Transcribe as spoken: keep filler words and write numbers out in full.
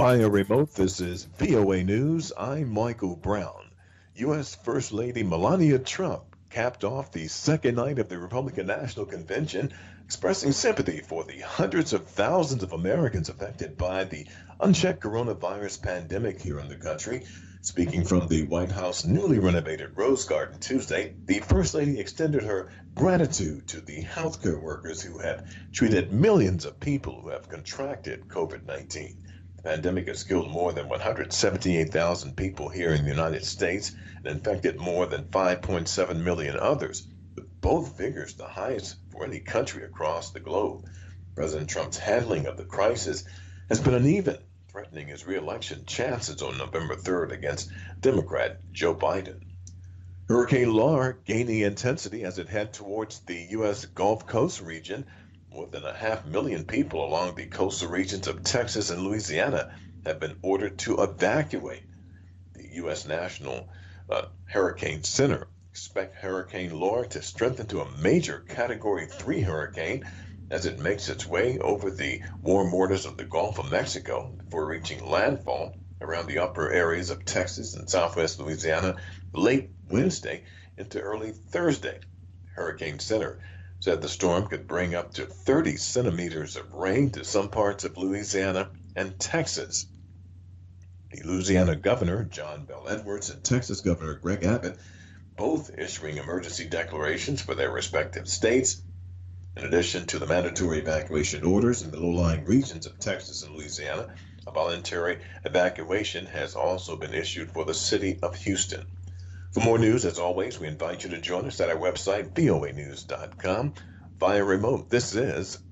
Via remote, this is V O A News. I'm Michael Brown. U S. First Lady Melania Trump capped off the second night of the Republican National Convention, expressing sympathy for the hundreds of thousands of Americans affected by the unchecked coronavirus pandemic here in the country. Speaking from the White House newly renovated Rose Garden Tuesday, the First Lady extended her gratitude to the healthcare workers who have treated millions of people who have contracted COVID nineteen. The pandemic has killed more than one hundred seventy-eight thousand people here in the United States and infected more than five point seven million others, with both figures the highest for any country across the globe. President Trump's handling of the crisis has been uneven, threatening his re-election chances on November third against Democrat Joe Biden. Hurricane Laura gaining intensity as it heads towards the U S. Gulf Coast region. More than a half million people along the coastal regions of Texas and Louisiana have been ordered to evacuate. The U S. National uh, Hurricane Center expects Hurricane Laura to strengthen to a major Category three hurricane as it makes its way over the warm waters of the Gulf of Mexico before reaching landfall around the upper areas of Texas and southwest Louisiana late Wednesday into early Thursday. Hurricane Center said the storm could bring up to thirty centimeters of rain to some parts of Louisiana and Texas. The Louisiana Governor, John Bel Edwards, and Texas Governor Greg Abbott, both issuing emergency declarations for their respective states. In addition to the mandatory evacuation orders in the low-lying regions of Texas and Louisiana, a voluntary evacuation has also been issued for the city of Houston. For more news, as always, we invite you to join us at our website, V O A news dot com. Via remote, this is